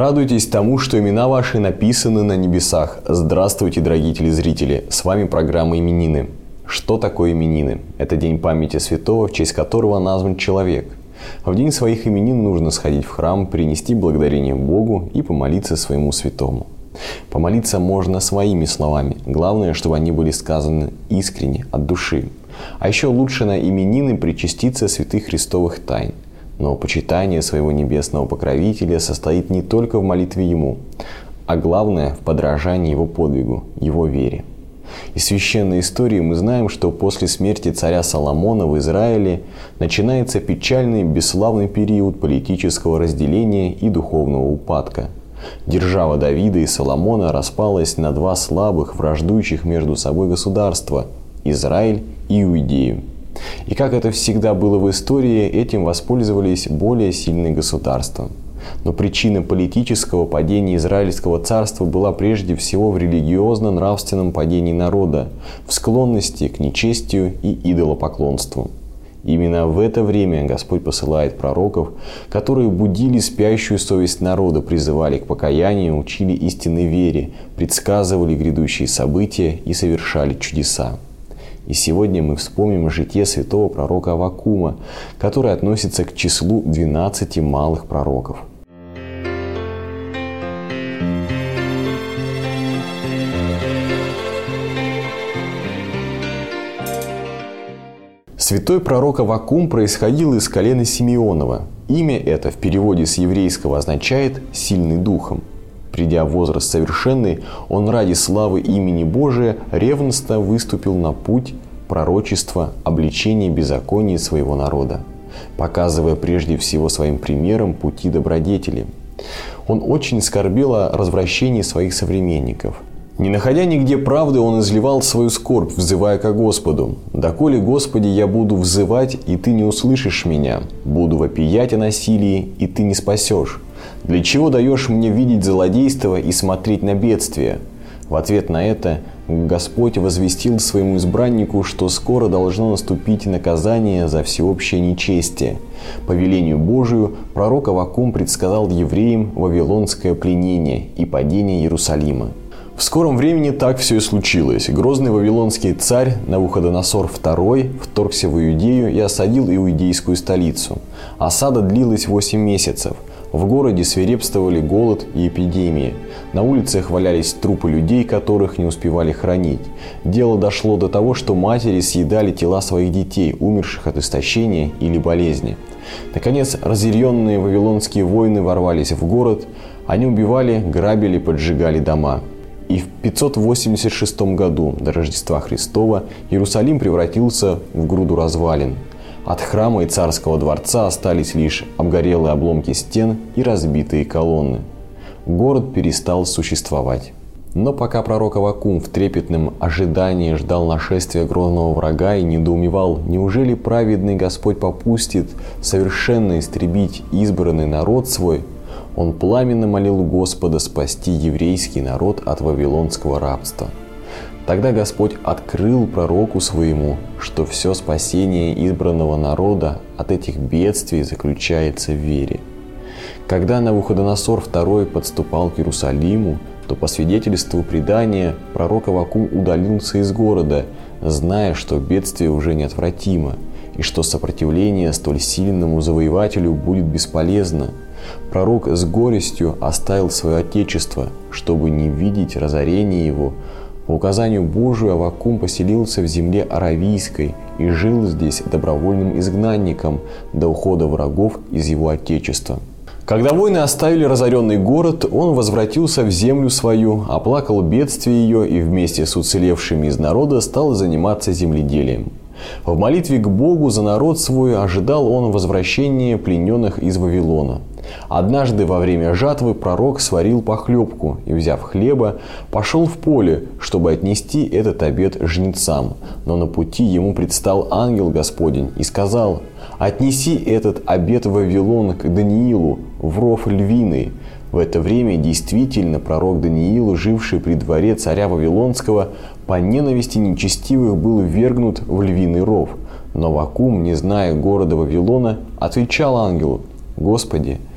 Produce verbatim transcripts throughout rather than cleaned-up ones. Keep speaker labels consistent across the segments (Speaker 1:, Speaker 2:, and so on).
Speaker 1: Радуйтесь тому, что имена ваши написаны на небесах. Здравствуйте, дорогие телезрители! С вами программа «Именины». Что такое именины? Это день памяти святого, в честь которого назван человек. В день своих именин нужно сходить в храм, принести благодарение Богу и помолиться своему святому. Помолиться можно своими словами. Главное, чтобы они были сказаны искренне, от души. А еще лучше на именины причаститься святых христовых тайн. Но почитание своего небесного покровителя состоит не только в молитве Ему, а главное – в подражании Его подвигу, Его вере. Из священной истории мы знаем, что после смерти царя Соломона в Израиле начинается печальный, бесславный период политического разделения и духовного упадка. Держава Давида и Соломона распалась на два слабых, враждующих между собой государства – Израиль и Иудею. И как это всегда было в истории, этим воспользовались более сильные государства. Но причина политического падения Израильского царства была прежде всего в религиозно-нравственном падении народа, в склонности к нечестию и идолопоклонству. Именно в это время Господь посылает пророков, которые будили спящую совесть народа, призывали к покаянию, учили истинной вере, предсказывали грядущие события и совершали чудеса. И сегодня мы вспомним житие святого пророка Аввакума, который относится к числу двенадцати малых пророков. Святой пророк Аввакум происходил из колена Симеонова. Имя это в переводе с еврейского означает «сильный духом». Придя в возраст совершенный, он ради славы имени Божия ревностно выступил на путь пророчества, обличения беззакония своего народа, показывая прежде всего своим примером пути добродетели. Он очень скорбел о развращении своих современников. Не находя нигде правды, он изливал свою скорбь, взывая ко Господу. «Доколе, Господи, я буду взывать, и Ты не услышишь меня, буду вопиять о насилии, и Ты не спасешь. Для чего даешь мне видеть злодейство и смотреть на бедствие?» В ответ на это Господь возвестил своему избраннику, что скоро должно наступить наказание за всеобщее нечестие. По велению Божию пророк Аввакум предсказал евреям вавилонское пленение и падение Иерусалима. В скором времени так все и случилось. Грозный вавилонский царь Навуходоносор второй вторгся в Иудею и осадил иудейскую столицу. Осада длилась восемь месяцев. В городе свирепствовали голод и эпидемии. На улицах валялись трупы людей, которых не успевали хранить. Дело дошло до того, что матери съедали тела своих детей, умерших от истощения или болезни. Наконец, разъяренные вавилонские воины ворвались в город. Они убивали, грабили, поджигали дома. И в пятьсот восемьдесят шестом году до Рождества Христова Иерусалим превратился в груду развалин. От храма и царского дворца остались лишь обгорелые обломки стен и разбитые колонны. Город перестал существовать. Но пока пророк Аввакум в трепетном ожидании ждал нашествия грозного врага и недоумевал, неужели праведный Господь попустит совершенно истребить избранный народ свой, он пламенно молил Господа спасти еврейский народ от вавилонского рабства. Тогда Господь открыл пророку своему, что все спасение избранного народа от этих бедствий заключается в вере. Когда Навуходоносор второй подступал к Иерусалиму, то по свидетельству предания пророк Аввакум удалился из города, зная, что бедствие уже неотвратимо и что сопротивление столь сильному завоевателю будет бесполезно. Пророк с горестью оставил свое отечество, чтобы не видеть разорения его. По указанию Божию Аввакум поселился в земле Аравийской и жил здесь добровольным изгнанником до ухода врагов из его отечества. Когда войны оставили разоренный город, он возвратился в землю свою, оплакал бедствие ее и вместе с уцелевшими из народа стал заниматься земледелием. В молитве к Богу за народ свой ожидал он возвращения плененных из Вавилона. Однажды во время жатвы пророк сварил похлебку и, взяв хлеба, пошел в поле, чтобы отнести этот обед жнецам. Но на пути ему предстал ангел Господень и сказал: «Отнеси этот обед в Вавилон к Даниилу, в ров львиный». В это время действительно пророк Даниил, живший при дворе царя Вавилонского, по ненависти нечестивых был ввергнут в львиный ров. Но Аввакум, не зная города Вавилона, отвечал ангелу: «Господи,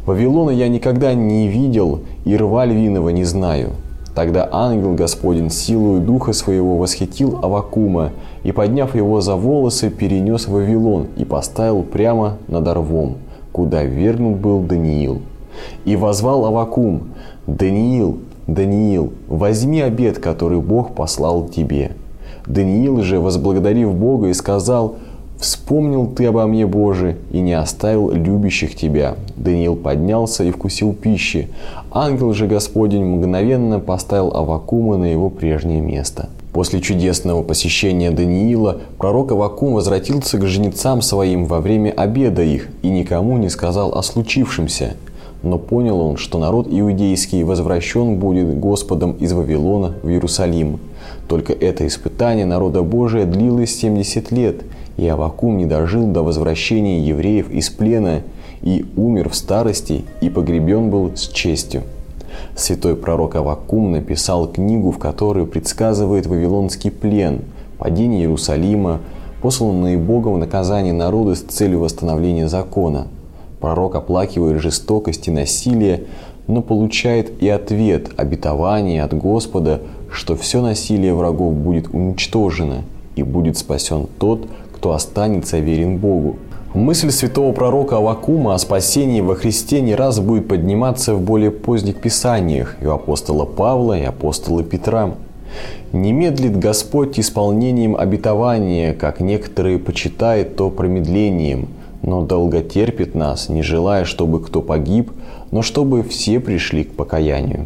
Speaker 1: Вавилона я никогда не видел, и рва львиного не знаю». Тогда ангел Господень силою духа своего восхитил Аввакума и, подняв его за волосы, перенес в Вавилон и поставил прямо над рвом, куда ввергнут был Даниил. И воззвал Аввакум: «Даниил, Даниил, возьми обет, который Бог послал тебе». Даниил же, возблагодарив Бога, и сказал: «Вспомнил ты обо мне, Боже, и не оставил любящих тебя». Даниил поднялся и вкусил пищи. Ангел же Господень мгновенно поставил Аввакума на его прежнее место. После чудесного посещения Даниила пророк Аввакум возвратился к жнецам своим во время обеда их и никому не сказал о случившемся. Но понял он, что народ иудейский возвращен будет Господом из Вавилона в Иерусалим. Только это испытание народа Божия длилось семьдесят лет, и Аввакум не дожил до возвращения евреев из плена, и умер в старости, и погребен был с честью. Святой пророк Аввакум написал книгу, в которой предсказывает вавилонский плен, падение Иерусалима, посланные Богом наказание народа с целью восстановления закона. Пророк оплакивает жестокость и насилие, но получает и ответ, обетование от Господа, что все насилие врагов будет уничтожено, и будет спасен тот, кто останется верен Богу. Мысль святого пророка Аввакума о спасении во Христе не раз будет подниматься в более поздних писаниях и у апостола Павла, и апостола Петра. «Не медлит Господь исполнением обетования, как некоторые почитают то промедлением, но долго терпит нас, не желая, чтобы кто погиб, но чтобы все пришли к покаянию».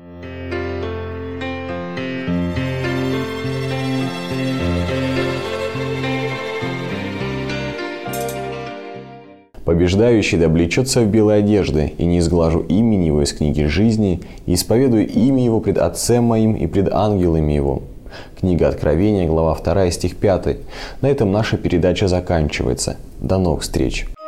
Speaker 1: Побеждающий да облечется в белые одежды, и не изглажу имени его из книги жизни, и исповедую имя его пред Отцем моим и пред ангелами его». Книга Откровения, глава вторая, стих пятый. На этом наша передача заканчивается. До новых встреч!